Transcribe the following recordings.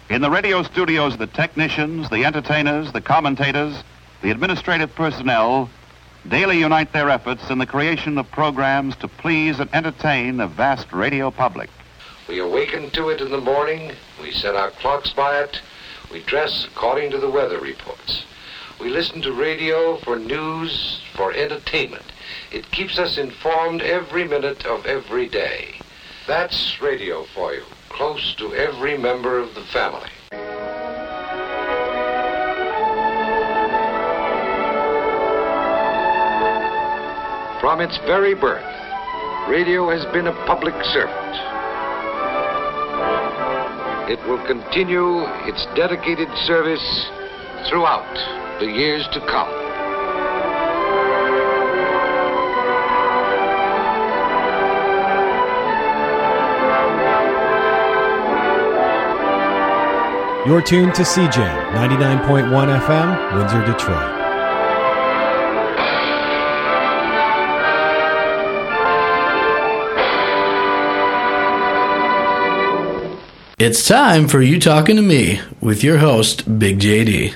In the radio studios, the technicians, the entertainers, the commentators, the administrative personnel daily unite their efforts in the creation of programs to please and entertain a vast radio public. We awaken to it in the morning, we set our clocks by it, we dress according to the weather reports. We listen to radio for news, for entertainment. It keeps us informed every minute of every day. That's radio for you, close to every member of the family. From its very birth, radio has been a public servant. It will continue its dedicated service throughout the years to come. You're tuned to CJAM 99.1 FM, Windsor, Detroit. It's time for You Talking to Me with your host, Big JD.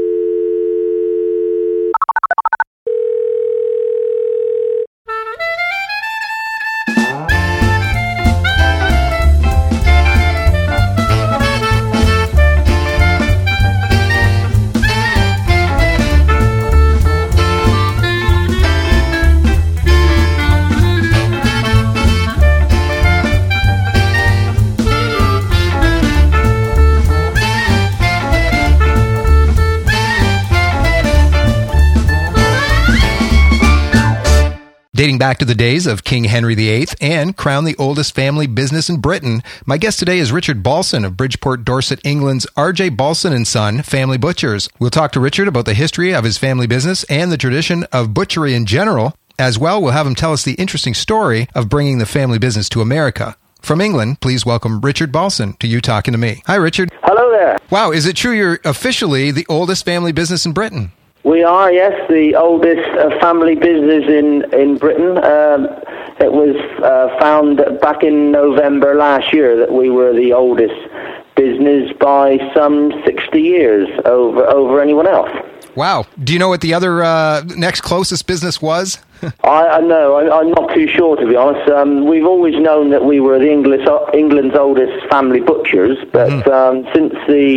Dating back to the days of King Henry VIII and crowned the oldest family business in Britain, my guest today is Richard Balson of Bridgeport, Dorset, England's R.J. Balson & Son Family Butchers. We'll talk to Richard about the history of his family business and the tradition of butchery in general. As well, we'll have him tell us the interesting story of bringing the family business to America. From England, please welcome Richard Balson to You Talking to Me. Hi, Richard. Hello there. Wow, is it true you're officially the oldest family business in Britain? We are, yes, the oldest family business in Britain. It was found back in November last year that we were the oldest business by some 60 years over anyone else. Wow. Do you know what the other next closest business was? I know. I'm not too sure, to be honest. We've always known that we were England's oldest family butchers, but since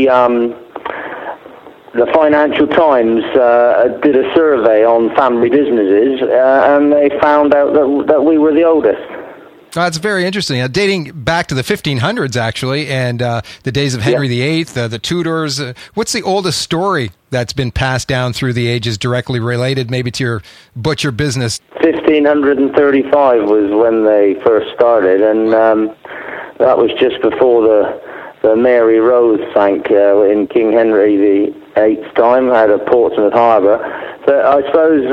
the Financial Times did a survey on family businesses, and they found out that we were the oldest. That's very interesting. Dating back to the 1500s, actually, and the days of Henry VIII, the Tudors. What's the oldest story that's been passed down through the ages directly related maybe to your butcher business? 1535 was when they first started, and that was just before the Mary Rose sank in King Henry VIII's time out of Portsmouth Harbour. But I suppose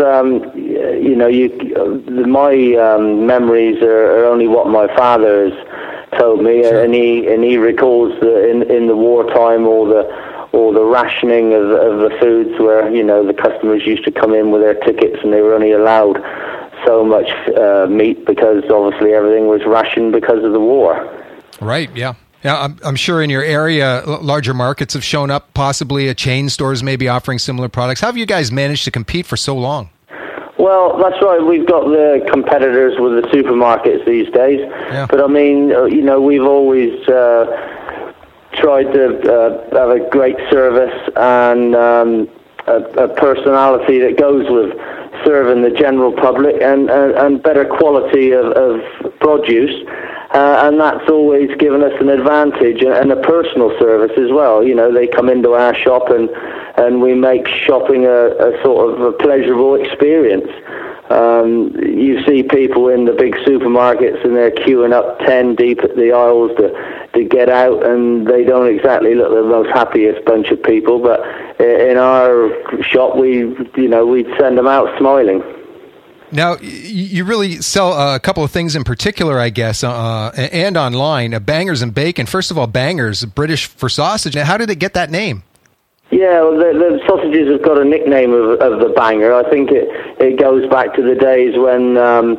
my memories are only what my father has told me, sure. and he recalls in the wartime all the rationing of the foods, where the customers used to come in with their tickets and they were only allowed so much meat because obviously everything was rationed because of the war. Right. Yeah. Yeah, I'm sure in your area, larger markets have shown up, possibly chain stores maybe offering similar products. How have you guys managed to compete for so long? Well, that's right. We've got the competitors with the supermarkets these days. Yeah. But, I mean, we've always tried to have a great service and a personality that goes with serving the general public and better quality of produce. And that's always given us an advantage and a personal service as well. They come into our shop and we make shopping a sort of a pleasurable experience. You see people in the big supermarkets and they're queuing up 10 deep at the aisles to get out, and they don't exactly look the most happiest bunch of people. But in our shop, we'd send them out smiling. Now, you really sell a couple of things in particular, I guess, and online. Bangers and Bacon. First of all, Bangers, British for sausage. Now, how did it get that name? Yeah, well, the sausages have got a nickname of the Banger. I think it goes back to the days when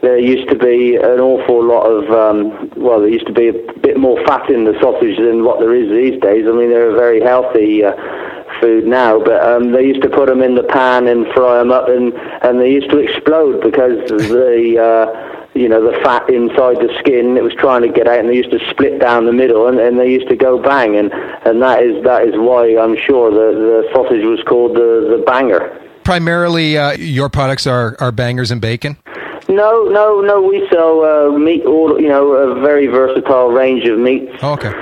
there used to be an awful lot of, there used to be a bit more fat in the sausage than what there is these days. I mean, they're a very healthy food now, but they used to put them in the pan and fry them up, and they used to explode because the fat inside the skin, it was trying to get out, and they used to split down the middle, and they used to go bang, and that is why I'm sure the sausage was called the banger. Primarily, your products are bangers and bacon? No. We sell meat, a very versatile range of meats. Oh, okay.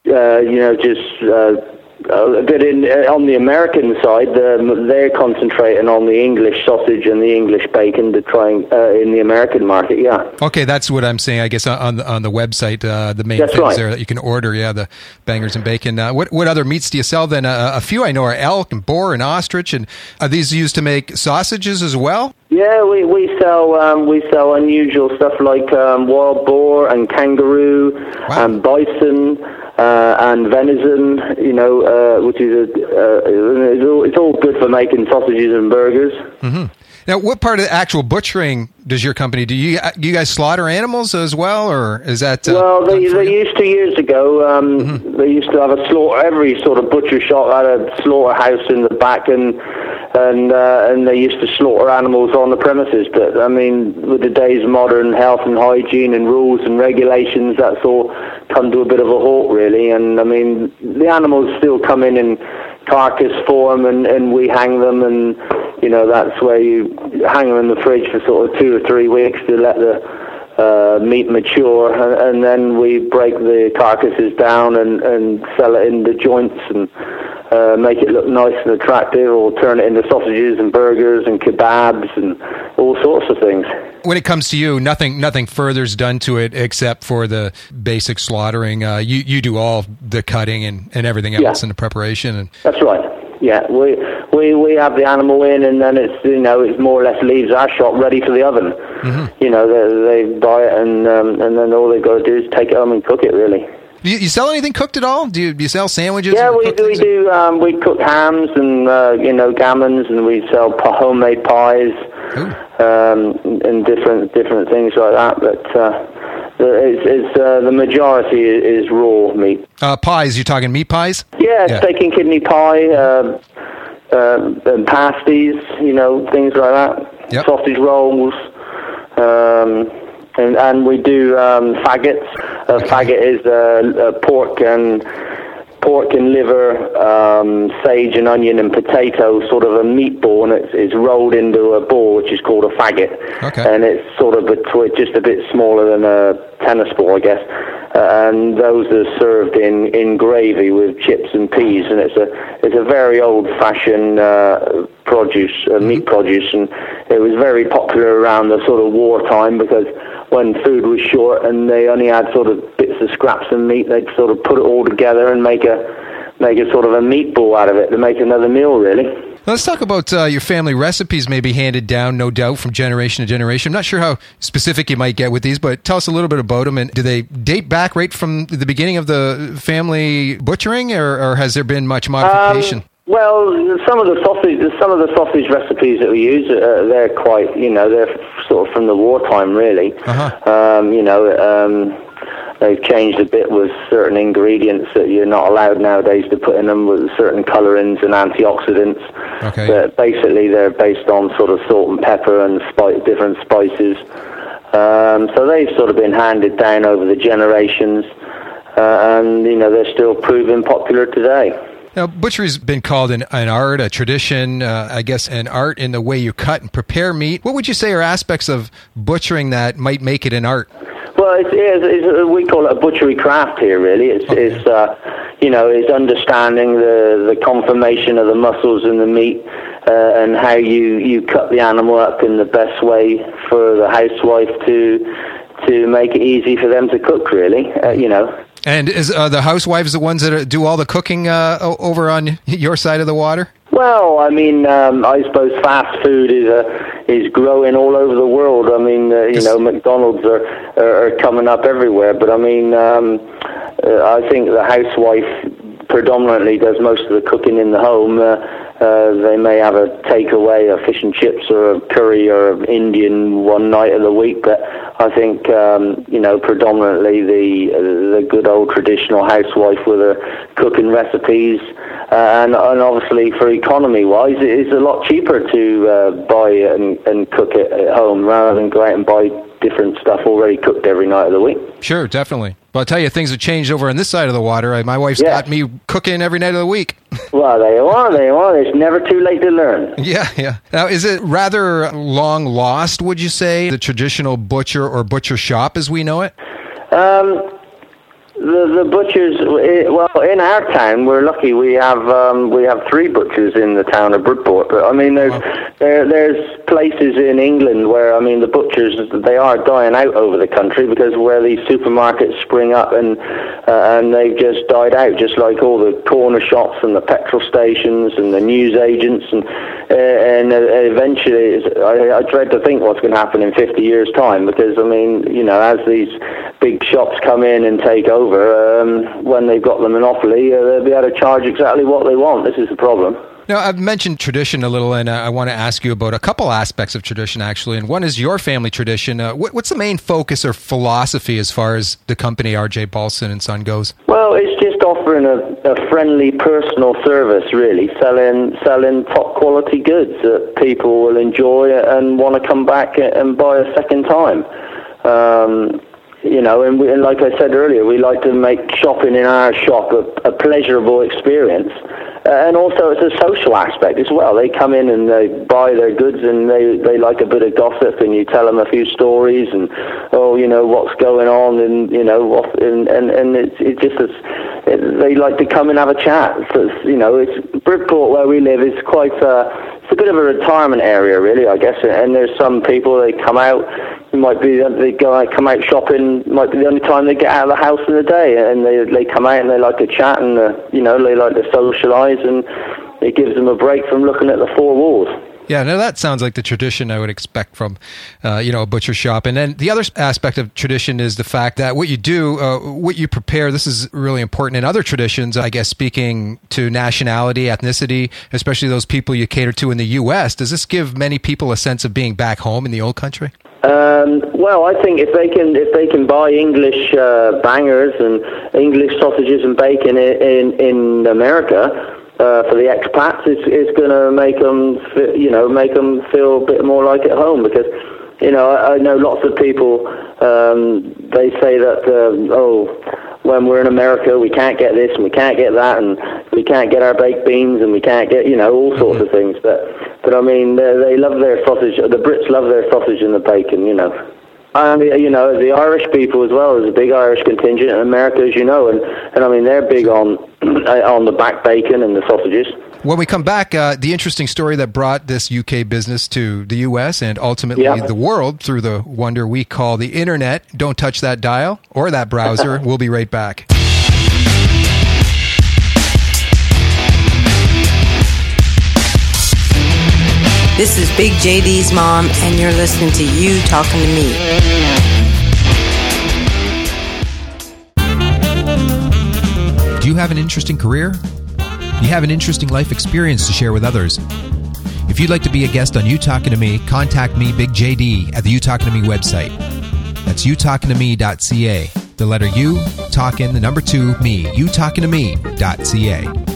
A bit on the American side, they're concentrating on the English sausage and the English bacon to try in the American market. Yeah. Okay, that's what I'm saying. I guess on the website, the main things there that you can order. Yeah, the bangers and bacon. What other meats do you sell? Then a few I know are elk and boar and ostrich. And are these used to make sausages as well? Yeah, we sell unusual stuff like wild boar and kangaroo and bison. And venison, which is it's all good for making sausages and burgers. Mm-hmm. Now, what part of the actual butchering does your company do? You guys slaughter animals as well, or is that? Well, they used to years ago. They used to have a slaughter. Every sort of butcher shop had a slaughterhouse in the back, and they used to slaughter animals on the premises. But I mean, with today's modern health and hygiene and rules and regulations, that's all come to a bit of a halt, really. And I mean, the animals still come in carcass form, and we hang them, and that's where you hang them in the fridge for sort of 2 or 3 weeks to let the meat mature, and then we break the carcasses down and sell it in the joints and make it look nice and attractive, or turn it into sausages and burgers and kebabs and all sorts of things. When it comes to you, nothing further's done to it except for the basic slaughtering. You do all the cutting and everything else in the preparation. And that's right. Yeah, we have the animal in, and then it's more or less leaves our shop ready for the oven. Mm-hmm. They buy it, and then all they've got to do is take it home and cook it. Really. You sell anything cooked at all? Do you sell sandwiches? Yeah, we do. We cook hams and gammons, and we sell homemade pies and different things like that. But the majority is raw meat. Pies? You talking meat pies? Yeah, steak and kidney pie, and pasties, things like that. Yep. Sausage rolls. And we do faggots. Faggot is pork and liver, sage and onion and potato, sort of a meatball, and it's rolled into a ball, which is called a faggot. Okay. And it's sort of just a bit smaller than a tennis ball, I guess. And those are served in gravy with chips and peas, and it's a very old-fashioned meat produce, and it was very popular around the sort of wartime, because when food was short and they only had sort of bits of scraps of meat, they'd sort of put it all together and make a sort of a meatball out of it to make another meal, really. Let's talk about your family recipes, maybe handed down, no doubt, from generation to generation. I'm not sure how specific you might get with these, but tell us a little bit about them. And do they date back right from the beginning of the family butchering, or has there been much modification? Well, some of the sausage recipes that we use, they're quite, they're sort of from the wartime, really. They've changed a bit with certain ingredients that you're not allowed nowadays to put in them, with certain colorings and antioxidants. Okay. But basically, they're based on sort of salt and pepper and different spices. So they've sort of been handed down over the generations, and they're still proving popular today. Now, butchery's been called an art, a tradition, I guess an art in the way you cut and prepare meat. What would you say are aspects of butchering that might make it an art? Well, we call it a butchery craft here, really. It's understanding the conformation of the muscles in the meat, and how you cut the animal up in the best way for the housewife to make it easy for them to cook, really, And is the housewives the ones that do all the cooking over on your side of the water? Well, I mean, I suppose fast food is growing all over the world. I mean, McDonald's are coming up everywhere. But I mean, I think the housewife predominantly does most of the cooking in the home, They may have a takeaway, a fish and chips or a curry or an Indian one night of the week, but I think, predominantly the good old traditional housewife with her cooking recipes, and obviously for economy-wise, it is a lot cheaper to buy and cook it at home rather than go out and buy different stuff already cooked every night of the week. Sure, definitely. Well, I'll tell you, things have changed over on this side of the water. My wife's got me cooking every night of the week. Well, they are. It's never too late to learn. Yeah. Now, is it rather long lost, would you say, the traditional butcher or butcher shop as we know it? The butchers, well, in our town, we're lucky. We have 3 butchers in the town of Bridport. But I mean, there's places in England where, I mean, the butchers, they are dying out over the country because where these supermarkets spring up and they've just died out, just like all the corner shops and the petrol stations and the news agents and eventually, I dread to think what's going to happen in 50 years' time because, I mean, as these big shops come in and take over, when they've got the monopoly, they'll be able to charge exactly what they want. This is the problem. Now, I've mentioned tradition a little, and I want to ask you about a couple aspects of tradition, actually, and one is your family tradition. What's the main focus or philosophy as far as the company RJ Balson & Son goes? Well, it's just offering a friendly, personal service, really, selling top-quality goods that people will enjoy and want to come back and buy a second time. And like I said earlier, we like to make shopping in our shop a pleasurable experience. And also it's a social aspect as well. They come in and they buy their goods and they like a bit of gossip and you tell them a few stories and, what's going on and, and it's just they like to come and have a chat. So it's Bridport where we live is quite it's a bit of a retirement area really, I guess. And there's some people, they come out, come out shopping, might be the only time they get out of the house in the day, and they come out and they like to chat and they like to socialise, and it gives them a break from looking at the 4 walls. Yeah, now that sounds like the tradition I would expect from, a butcher shop. And then the other aspect of tradition is the fact that what you do, what you prepare, this is really important in other traditions, I guess, speaking to nationality, ethnicity, especially those people you cater to in the U.S. Does this give many people a sense of being back home in the old country? Well, I think if they can buy English bangers and English sausages and bacon in America, for the expats, it's going to make them feel a bit more like at home because, I know lots of people, they say that, when we're in America, we can't get this and we can't get that and we can't get our baked beans and we can't get, all sorts of things. But I mean, they love their sausage. The Brits love their sausage and the bacon, And, the Irish people as well. There's a big Irish contingent in America, as you know, and I mean, they're big on the back bacon and the sausages. When we come back, the interesting story that brought this UK business to the US and ultimately the world through the wonder we call the internet. Don't touch that dial or that browser. We'll be right back. This is Big JD's mom, and you're listening to You Talking to Me. Do you have an interesting career? You have an interesting life experience to share with others? If you'd like to be a guest on You Talking to Me, contact me, Big JD, at the You Talking to Me website. That's youtalkingtomeme.ca. The letter U, talking, the number 2, me. youtalkingtomeme.ca.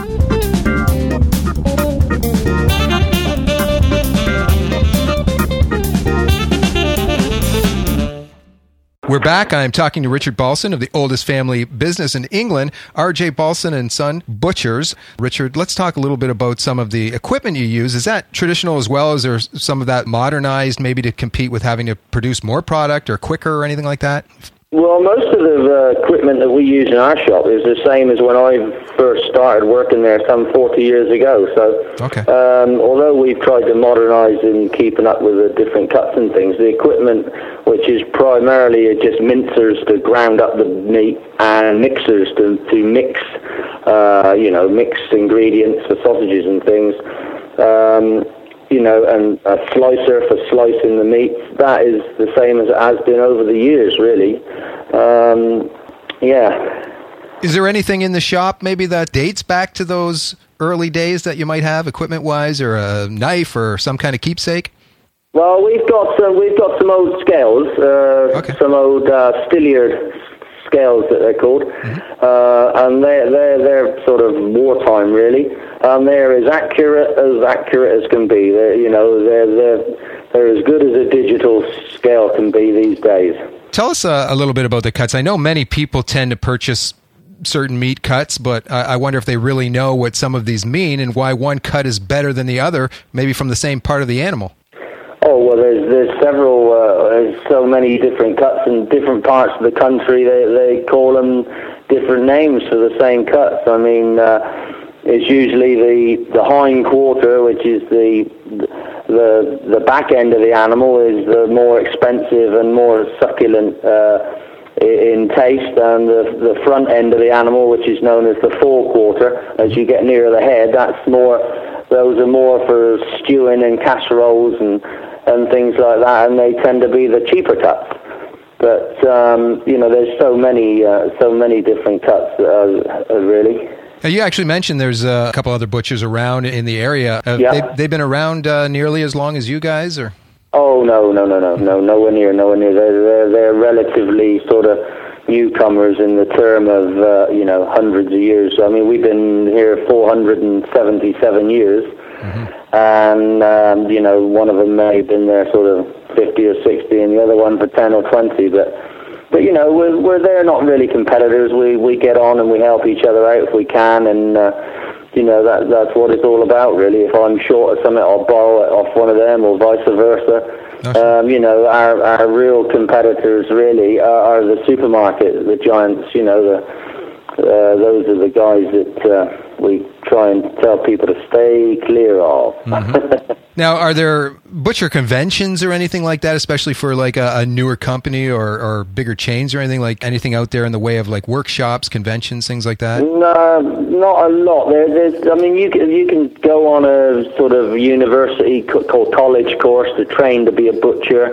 We're back. I'm talking to Richard Balson of the oldest family business in England, RJ Balson & Son Butchers. Richard, let's talk a little bit about some of the equipment you use. Is that traditional as well? Is there some of that modernized maybe to compete with having to produce more product or quicker or anything like that? Well, most of the equipment that we use in our shop is the same as when I first started working there some 40 years ago. So, although we've tried to modernize in keeping up with the different cuts and things, the equipment, which is primarily just mincers to ground up the meat and mixers to mix, mix ingredients for sausages and things, and a slicer for slicing the meat. That is the same as it has been over the years, really. Is there anything in the shop maybe that dates back to those early days that you might have, equipment-wise, or a knife or some kind of keepsake? Well, we've got some old scales, some old Stilliard scales that they're called, and they're sort of wartime really. They're as accurate as can be. They're as good as a digital scale can be these days. Tell us a little bit about the cuts. I know many people tend to purchase certain meat cuts, but I wonder if they really know what some of these mean and why one cut is better than the other, maybe from the same part of the animal. Oh, well, there's several, there's so many different cuts in different parts of the country. They call them different names for the same cuts. I mean, it's usually the hind quarter, which is the back end of the animal, is the more expensive and more succulent in taste, and the front end of the animal, which is known as the forequarter, as you get nearer the head, those are more for stewing and casseroles and things like that, and they tend to be the cheaper cuts. But there's so many different cuts, really. Now, you actually mentioned there's a couple other butchers around in the area. They've been around nearly as long as you guys, or? Oh, no, nowhere near. They're relatively sort of newcomers in the term of hundreds of years. I mean, we've been here 477 years, and one of them may have been there sort of 50 or 60, and the other one for 10 or 20. But we're there, not really competitors. We get on and we help each other out if we can, and that's what it's all about, really. If I'm short of something, I'll borrow it off one of them, or vice versa. Our real competitors really are the supermarket, the giants. Those are the guys that we try and tell people to stay clear of. Now, are there butcher conventions or anything like that, especially for like a newer company or bigger chains or anything out there in the way of like workshops, conventions, things like that? No, not a lot. You can go on a sort of university called college course to train to be a butcher.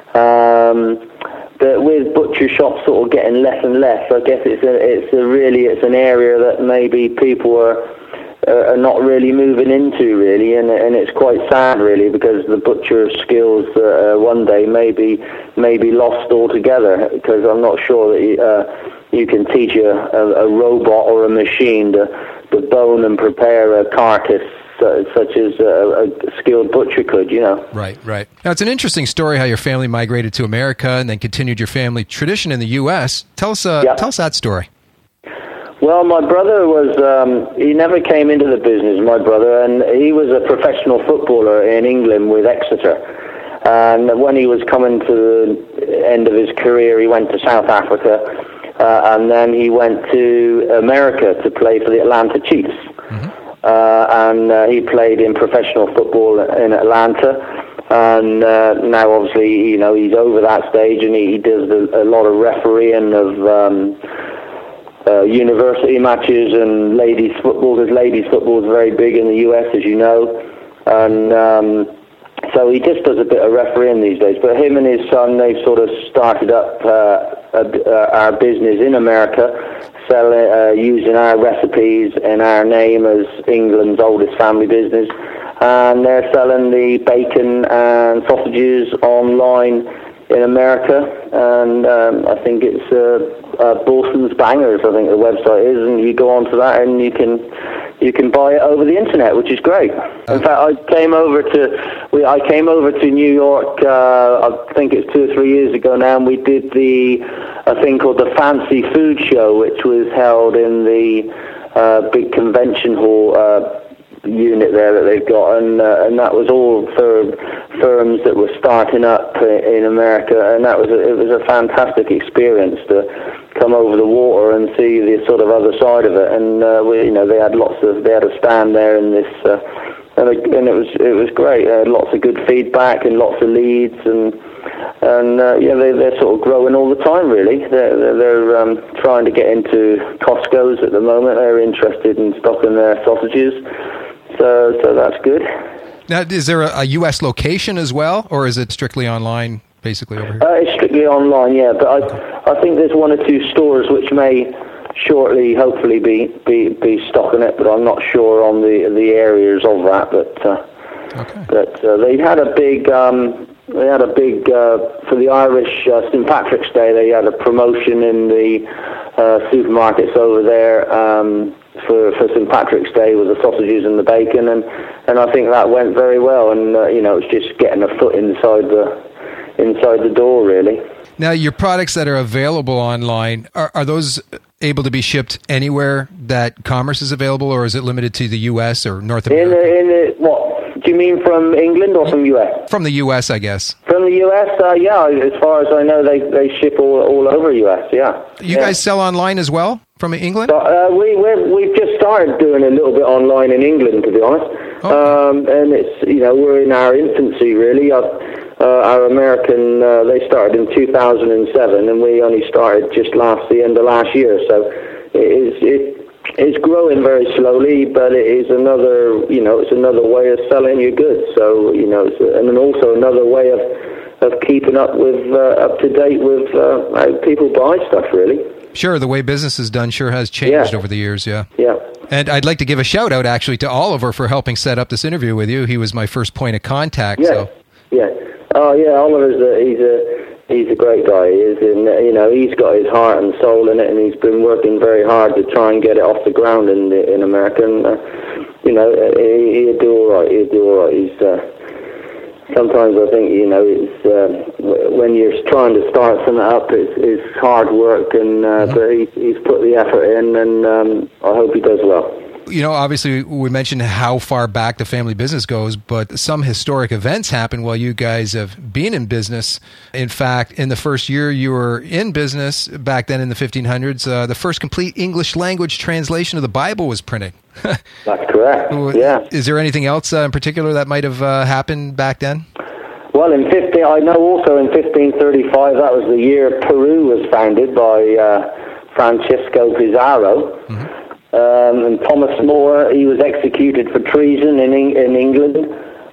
But with butcher shops sort of getting less and less, I guess it's an area that maybe people are not really moving into, really, and it's quite sad, really, because the butcher skills one day may be lost altogether, because I'm not sure that you can teach a robot or a machine to bone and prepare a carcass such as a skilled butcher could, Right. Now, it's an interesting story how your family migrated to America and then continued your family tradition in the U.S. Tell us that story. Well, my brother he never came into the business, my brother, and he was a professional footballer in England with Exeter. And when he was coming to the end of his career, he went to South Africa, and then he went to America to play for the Atlanta Chiefs. And he played in professional football in Atlanta, and now obviously he's over that stage, and he does a lot of refereeing of university matches and ladies football, because ladies football is very big in the US, as you know, and so he just does a bit of refereeing these days. But him and his son, they've sort of started up our business in America, selling using our recipes and our name as England's oldest family business, and they're selling the bacon and sausages online in America, and I think it's Boston's Bangers, I think the website is, and you go onto that and you can buy it over the internet, which is great. In fact, I came over to New York, I think it's 2 or 3 years ago now, and we did a thing called the Fancy Food Show, which was held in the big convention hall unit there that they've got, and that was all for firms that were starting up in America, and it was a fantastic experience to come over the water and see the sort of other side of it. And they had a stand there in this, and it was great. They had lots of good feedback and lots of leads, and they're sort of growing all the time. Really, they're trying to get into Costco's at the moment. They're interested in stocking their sausages. So that's good. Now, is there a U.S. location as well, or is it strictly online, basically, over here? It's strictly online, yeah. But I think there's 1 or 2 stores which may shortly, hopefully, be stocking it, but I'm not sure on the areas of that. But they had a big for the Irish St. Patrick's Day. They had a promotion in the supermarkets over there for St. Patrick's Day with the sausages and the bacon, and I think that went very well. And it's just getting a foot inside the door, really. Now, your products that are available online, are those able to be shipped anywhere that commerce is available, or is it limited to the U.S. or North America? What? Do you mean from England or from U.S.? From the U.S., I guess. From the U.S., yeah. As far as I know, they ship all over U.S., yeah. You guys sell online as well from England? So, we've just started doing a little bit online in England, to be honest. Okay. And it's, we're in our infancy, really. Our American, they started in 2007, and we only started just the end of last year. So it's growing very slowly, but it is another, it's another way of selling your goods. So and then also another way of keeping up to date with how people buy stuff, really. Sure, the way business is done sure has changed over the years, yeah. Yeah. And I'd like to give a shout out actually to Oliver for helping set up this interview with you. He was my first point of contact. Yeah. So. Yeah. Oh yeah, Oliver's he's a great guy. He is, and he's got his heart and soul in it, and he's been working very hard to try and get it off the ground in America. And he'll do all right. He'll do all right. He's sometimes I think it's when you're trying to start something up, it's hard work, and but he's put the effort in, and I hope he does well. Obviously we mentioned how far back the family business goes, but some historic events happen while you guys have been in business. In fact, in the first year you were in business, back then in the 1500s, the first complete English language translation of the Bible was printed. That's correct, yeah. Is there anything else in particular that might have happened back then? Well, I know also in 1535, that was the year Peru was founded by Francisco Pizarro. Mm-hmm. And Thomas More, he was executed for treason in England.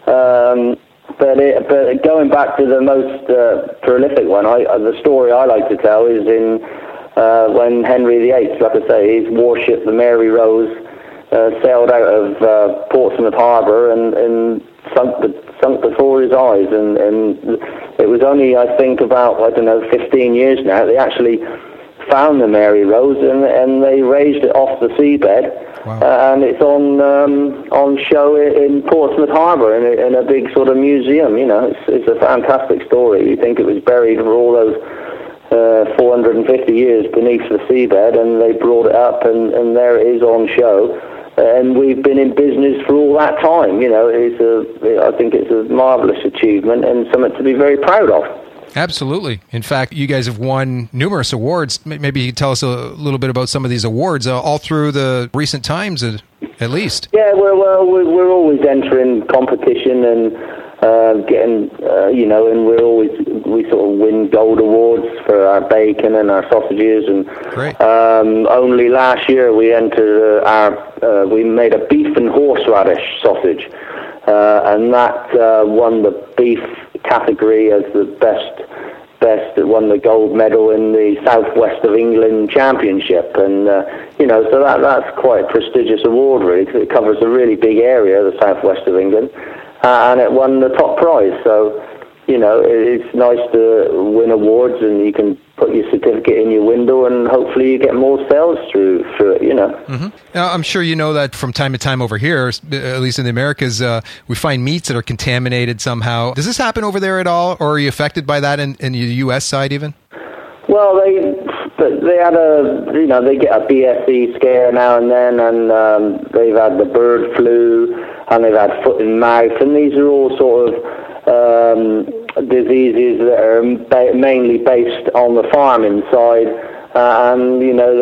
But going back to the most prolific one, the story I like to tell is in when Henry VIII, like I say, his warship, the Mary Rose, sailed out of Portsmouth Harbour and sunk before his eyes. And it was only, I think, about 15 years now, they actually found the Mary Rose and they raised it off the seabed. Wow. And it's on show in Portsmouth Harbour in a big sort of museum. It's a fantastic story. You think it was buried for all those 450 years beneath the seabed, and they brought it up, and there it is on show. And we've been in business for all that time. I think it's a marvellous achievement and something to be very proud of. Absolutely. In fact, you guys have won numerous awards. Maybe you could tell us a little bit about some of these awards, all through the recent times, at least. Yeah, we're always entering competition and getting, and we sort of win gold awards for our bacon and our sausages. And great. Only last year we entered we made a beef and horseradish sausage, and that won the beef category as the best. It won the gold medal in the Southwest of England Championship, and so that's quite a prestigious award, really, because it covers a really big area, the Southwest of England, and it won the top prize. So it's nice to win awards, and you can put your certificate in your window, and hopefully you get more sales through it. Mm-hmm. Now, I'm sure you know that from time to time over here, at least in the Americas, we find meats that are contaminated somehow. Does this happen over there at all, or are you affected by that in the U.S. side even? Well, they had they get a BSE scare now and then, and they've had the bird flu, and they've had foot and mouth, and these are all sort of diseases that are mainly based on the farming side, and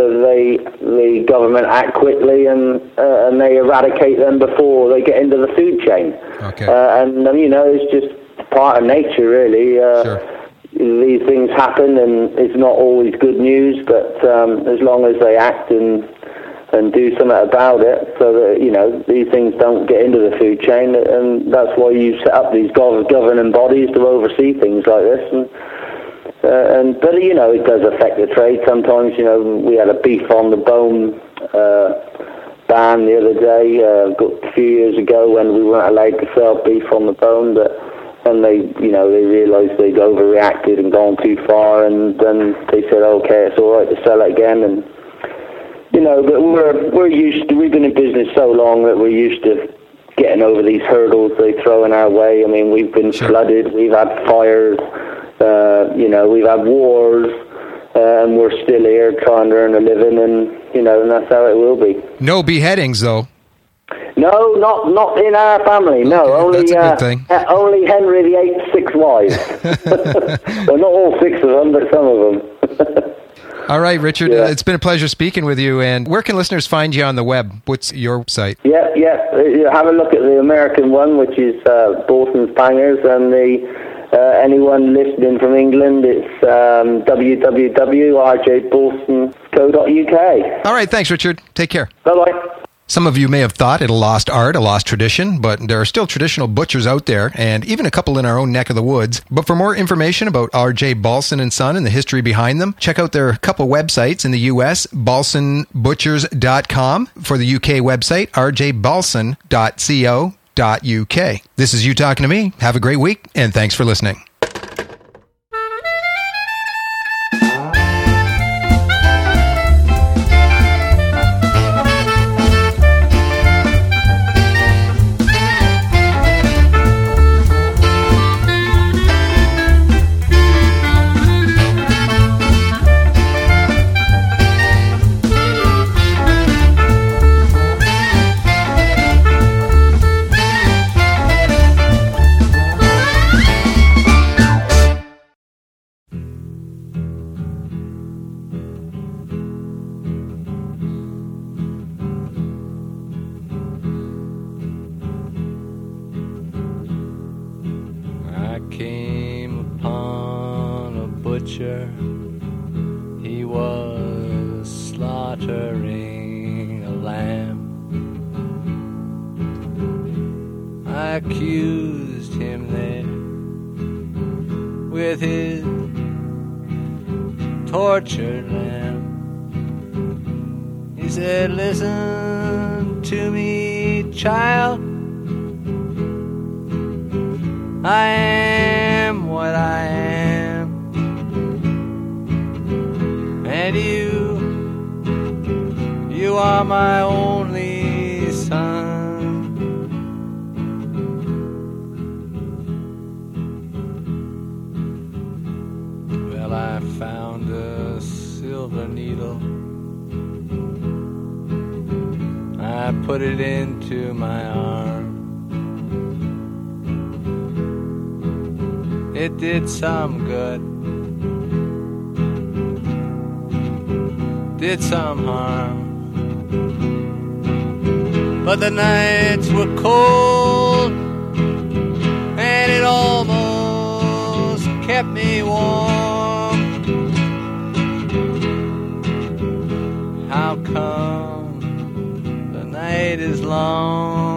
the government act quickly and they eradicate them before they get into the food chain. Okay. And it's just part of nature, really. Sure. These things happen, and it's not always good news, but as long as they act and do something about it, so that these things don't get into the food chain, and that's why you set up these governing bodies to oversee things like this. But it does affect the trade sometimes. We had a beef on the bone ban the other day, a few years ago, when we weren't allowed to sell beef on the bone, and they realised they'd overreacted and gone too far, and then they said, okay, it's all right to sell it again. And but we've been in business so long that we're used to getting over these hurdles they throw in our way. I mean, we've been flooded, we've had fires, we've had wars, and we're still here trying to earn a living, and that's how it will be. No beheadings, though. No, not in our family. No, only that's a good thing. Only Henry VIII's 6 wives. Well, not all 6 of them, but some of them. All right, Richard, it's been a pleasure speaking with you. And where can listeners find you on the web? What's your site? Yeah. Have a look at the American one, which is Balson's Bangers, and anyone listening from England, it's www.rjbalson.co.uk. All right, thanks, Richard. Take care. Bye-bye. Some of you may have thought it a lost art, a lost tradition, but there are still traditional butchers out there, and even a couple in our own neck of the woods. But for more information about R.J. Balson and Son and the history behind them, check out their couple websites in the U.S., balsonbutchers.com. For the U.K. website, rjbalson.co.uk. This is You Talking to Me. Have a great week, and thanks for listening. He was slaughtering a lamb. I accused him there with his tortured lamb. He said, listen to me, child. I am what I am. And you are my only son. Well, I found a silver needle. I put it into my arm. It did some good, did some harm, but the nights were cold and it almost kept me warm. How come the night is long?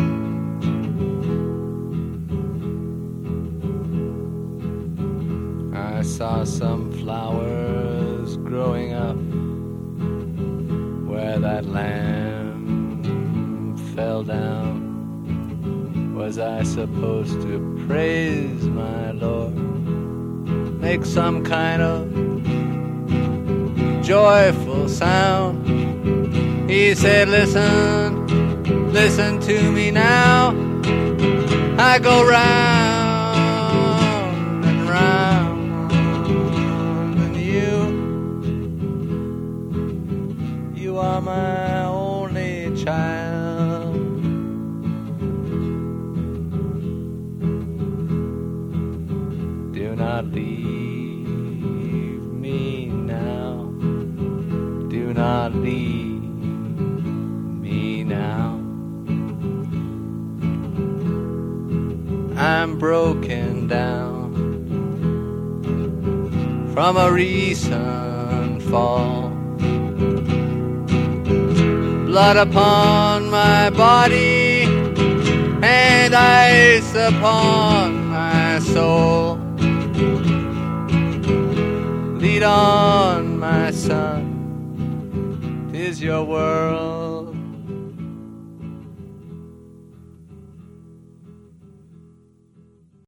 I saw some flowers growing up where that lamb fell down. Was I supposed to praise my Lord? Make some kind of joyful sound? He said, listen to me now. I go round and round. You are my only child. Do not leave me now. Do not leave me now. I'm broken down from a recent fall. Blood upon my body and ice upon my soul. lead on, my son. 'Tis your world.